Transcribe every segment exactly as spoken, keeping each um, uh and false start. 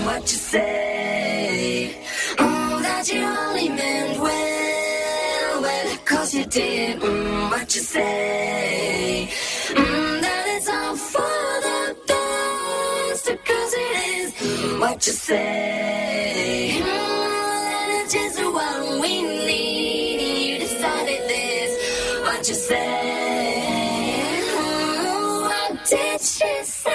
what you say. Oh, that you only meant well, well, cause you did mm, what you say. Mm, that it's all for the best, cause it is what you say. Mm, that it's just what we need. You decided this, what you say. Mm, what did she say?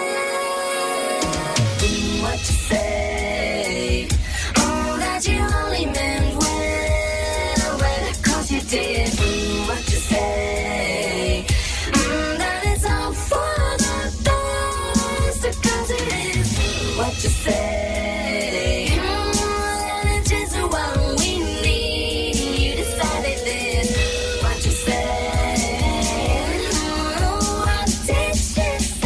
What you say? Oh, that you only meant well, well, cause you did mm, what you say. Mm, that is all for the best, cause it is what you say. Mm, that is just what we need. You decided this, what you say. Mm, what did she say?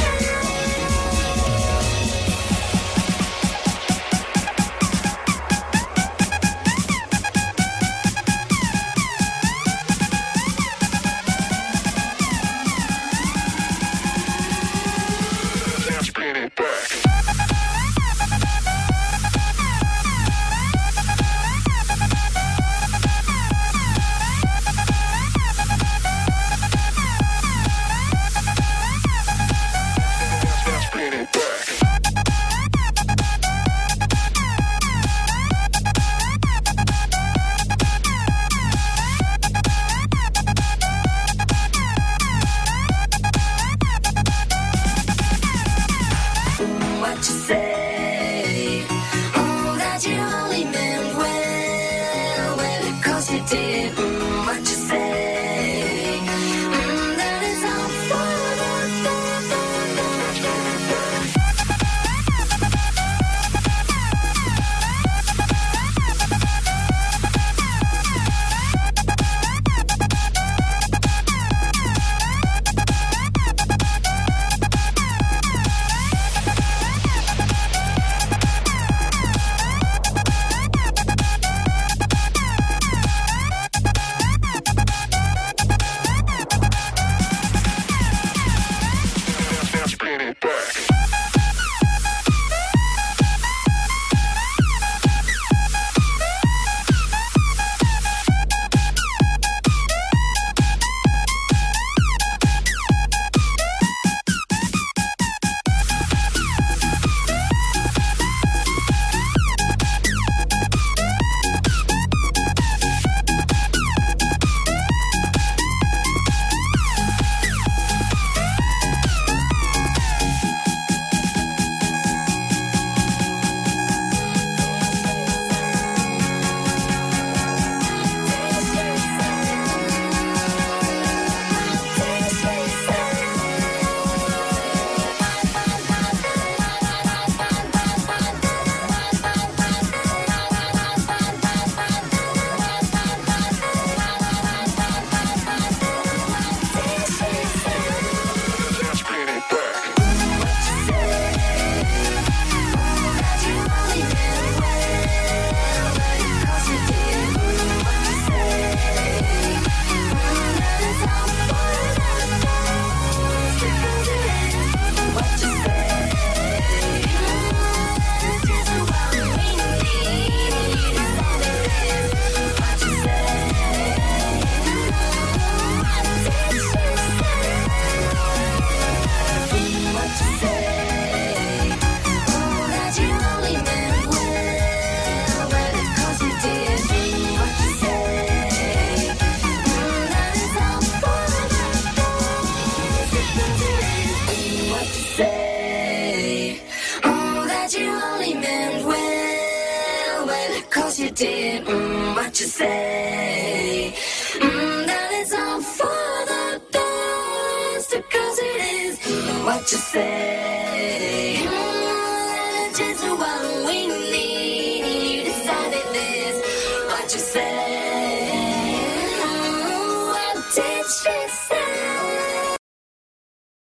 What you say? Oh, that you only meant well, well, cause you did mm, what you say. Mm, that is all for cause you did mm, what you say. Mm, that is all for the best, cause it is what you say. Mm, that is just what we need. You decided this, what you say.